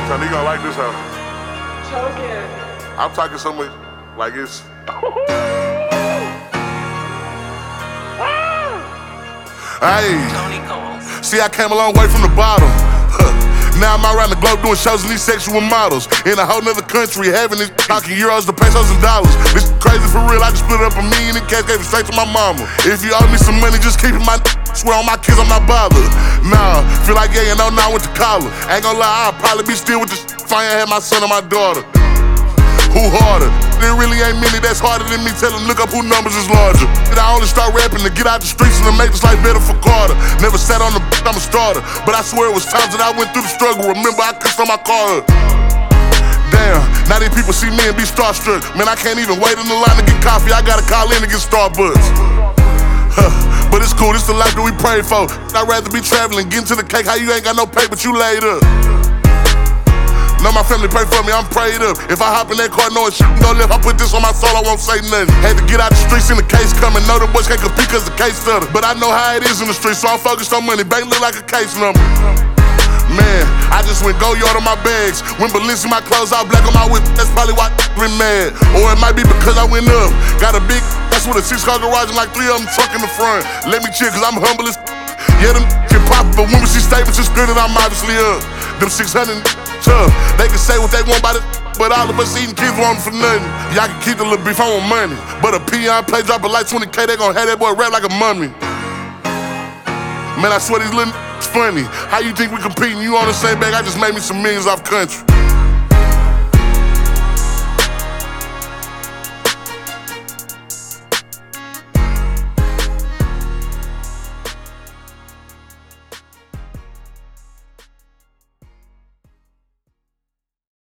Tony, you gonna like this house. Choking. I'm talking so much like it's. Hey, see, I came a long way from the bottom. Now I'm around the globe doing shows in these sexual models. In a whole nother country, having this talking euros to pesos and dollars. This crazy for real, I just split up $1 million in cash, gave it straight to my mama. If you owe me some money, just keep it my swear on my kids, I'm not bothered. Nah, feel like yeah, you know, now I went to college. Ain't gon' lie, I'll probably be still with this if I ain't had my son and my daughter. Who harder? There really ain't many that's harder than me. Tell them look up who numbers is larger. I only start rapping to get out the streets and to make this life better for Carter. Never sat on the I'm a starter, but I swear it was times that I went through the struggle. Remember I kissed on my car. Damn, now these people see me and be starstruck. Man, I can't even wait in the line to get coffee. I gotta call in to get Starbucks. But it's cool, this the life that we pray for. I'd rather be traveling, getting to the cake. How you ain't got no pay, but you laid up. Know my family pray for me, I'm prayed up. If I hop in that car knowing shit go left, I put this on my soul, I won't say nothing. Had to get out the streets in the case coming. Know the boys can't compete cause the case stutter. But I know how it is in the streets, so I'm focused on money. Bank look like a case number. Man, I just went Goyard on my bags. When Balenci my clothes all black on my whip, that's probably why I been mad. Or it might be because I went up. Got a big that's with a 6-car garage and like 3 of them truck in the front. Let me chill cause I'm humble as yeah, them can pop, but when we see statements, it's good that I'm obviously up. Them 600 tough, they can say what they want about it, but all of us eating kids want for nothing. Y'all can keep the little beef, I want money. But a peon play, drop it like 20K, they gon' have that boy rap like a mummy. Man, I swear these little funny. How you think we competing? You on the same bag, I just made me some millions off country.